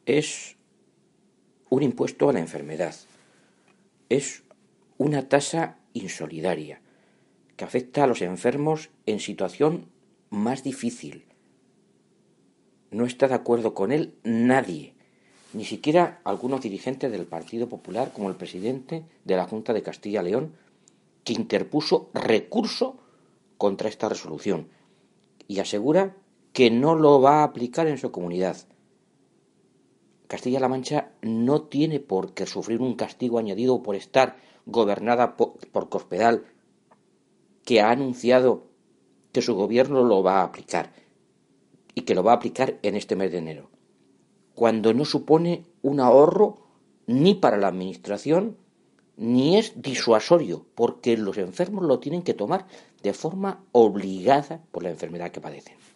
es un impuesto a la enfermedad, es una tasa insolidaria que afecta a los enfermos en situación más difícil. No está de acuerdo con él nadie, ni siquiera algunos dirigentes del Partido Popular, como el presidente de la Junta de Castilla y León, que interpuso recurso contra esta resolución y asegura que no lo va a aplicar en su comunidad. Castilla-La Mancha no tiene por qué sufrir un castigo añadido por estar gobernada por Cospedal, que ha anunciado que su gobierno lo va a aplicar y que lo va a aplicar en este mes de enero, cuando no supone un ahorro ni para la administración ni es disuasorio, porque los enfermos lo tienen que tomar de forma obligada por la enfermedad que padecen.